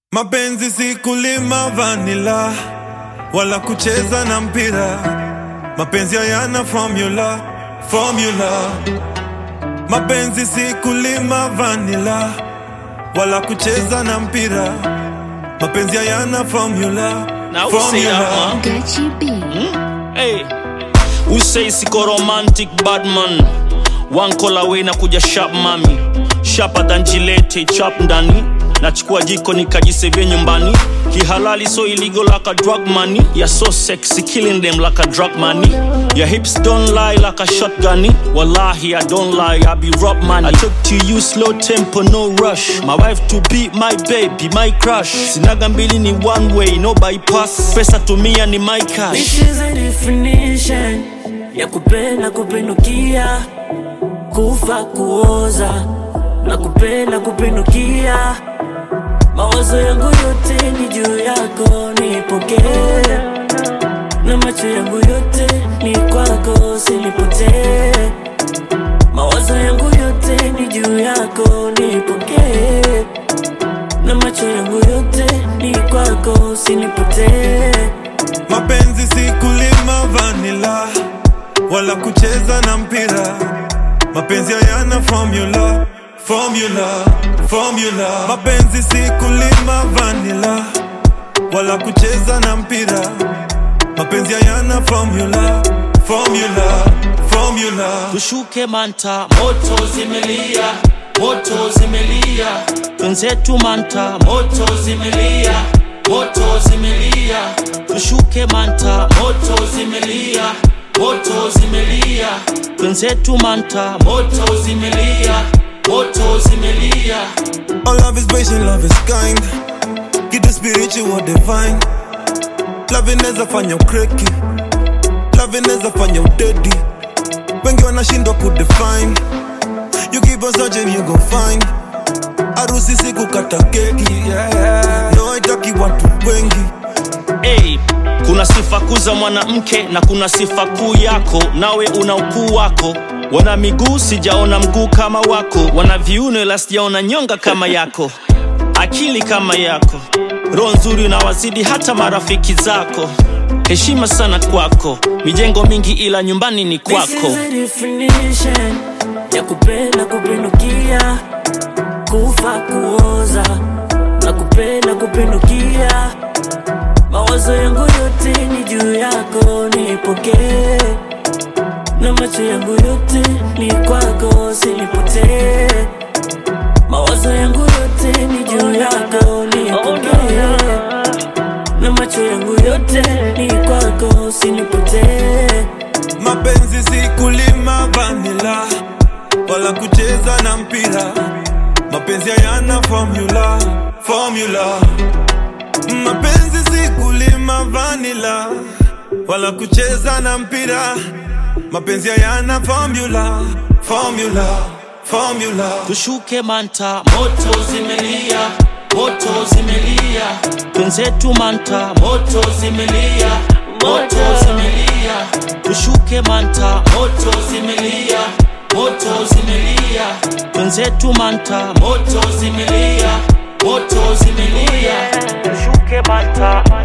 Mapenzi si kulima vanilla wala kucheza na mpira. Mapenzi hayana formula. Mapenzi si kulima vanilla wala kucheza na mpira. Mapenzi hayana formula. Hey, we say siko romantic bad man. One call away na kuja sharp mami. Sharper than Gillette, chop ndani. Nachukua jiko nikajisevia nyumbani. Kihalali so illegal like a drug money. You're so sexy, killing them like a drug money. Your hips don't lie like a shotgun. Wallahi I don't lie, I be rob money. I took to you slow tempo, no rush. My wife to be my baby, my crush. Sinaga mbili ni one way, no bypass. Pesa tumia ni my cash. This is a definition ya kupenda kupendukia, kufa kuoza na kupenda kupendukia. Mawazo yangu yote ni juu yako, nipokee. Na macho yangu yote ni kwako, usinipotee. Mawazo yangu yote ni juu yako, nipokee. Na macho yangu yote ni kwako, usinipotee. Mapenzi si kulima vanilla wala kucheza na mpira. Mapenzi hayana formula. Mapenzi si kulima vanilla wala kucheza na mpira. Mapenzi hayana formula. Tushuke manta, moto zimelia. Twenzetu manta, moto zimelia. Tushuke manta, moto zimelia. Twenzetu manta, moto zimelia. All love is patient, love is kind. Get the spiritual divine. Love inaweza fanya ukreki, love inaweza fanya udedi. Wengi wanashindwa kudefine. You keep on searching, you gon' find. Harusi si kukata keki, no haitaki watu wengi. Hey, kuna sifa kuu za mwanamke na kuna sifa kuu yako. Nawe una ukuu wako. Wana miguu sijaona mguu kama wako. Wana viuno ila sijaona nyonga kama yako. Akili kama yako. Roho nzuri unawazidi hata marafiki zako. Heshima sana kwako. Mijengo mingi ila nyumbani ni kwako. This is a definition ya kupenda kupendukia, kufa kuoza na kupenda kupendukia. Mawazo yangu yote ni juu yako, nipokee. Na macho yangu yote ni kwako, usinipotee. Mawazo yangu yote ni juu yako, nipokee. Na macho yangu yote ni kwako, usinipotee. Mapenzi si kulima vanilla wala kucheza na mpira. Mapenzi hayana formula. Mapenzi si kulima vanilla wala kucheza na mpira. Mapenzi hayana formula. Tushuke manta, moto zimelia. Twenzetu manta, moto zimelia. Tushuke manta, moto zimelia. Twenzetu manta, moto zimelia. Tushuke manta.